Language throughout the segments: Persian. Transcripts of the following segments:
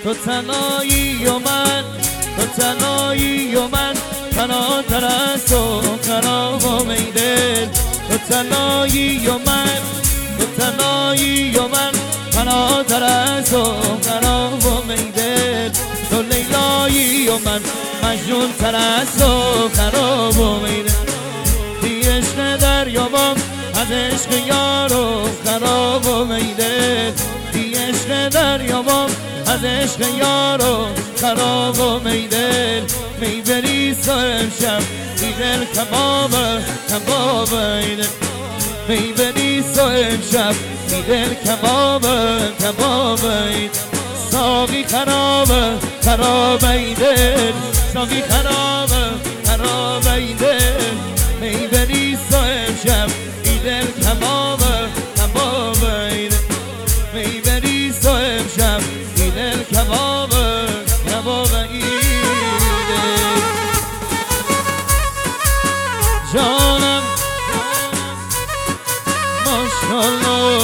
تو تنهایی و من، تو تنهایی و من تنهاتر از تو خراب و میدل. تو تنهایی و من، تو تنهایی و من تنهاتر از تو خراب و میدل. تو لیلایی و من مجنون تر از تو خراب و میدل. بی عشق دریابم از عشق یارو خراب و میدل. بی عشق دریابم از عشق یارو خراب و میدل. میبری صاحب شب میدل کباب کباب میدل. میبری صاحب شب میدل کباب کباب میدل. ساقی خراب خراب میدل، ساقی خراب خراب میدل. میبری صاحب شب میدل کباب کباب میدل. میبری صاحب شب میدل کباب کباب میدل. جانم ماشاءالله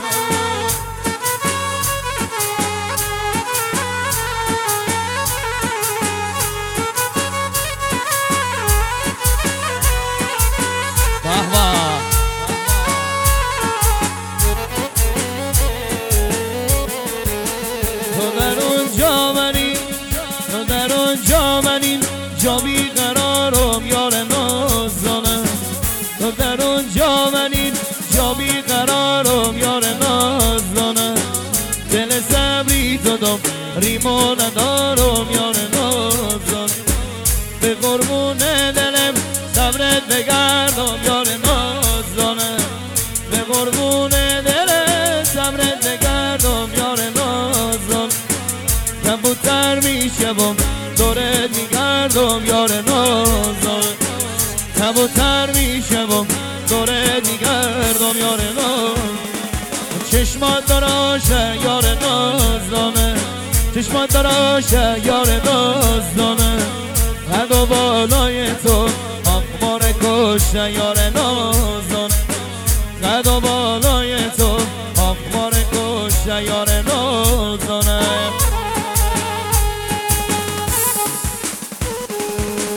جا بیقرارم یار نازانم. تو در اونجا منین جا بیقرارم یار نازانم. دل صبری تو دم ریمو ندارم یار نازانم. به قربون دلم صبرت بگردم یار نازانم. به قربون دلم صبرت بگردم یار نازانم. کبوتر میشم دورت میگردم یار نازم. کبوتر میشم دورت میگردم یار نازم. چشمات دراشه یار نازمه، چشمات دراشه یار نازمه. قد و بالای تو اخبار کشته یار نازم. قد و بالای تو اخبار کشته یار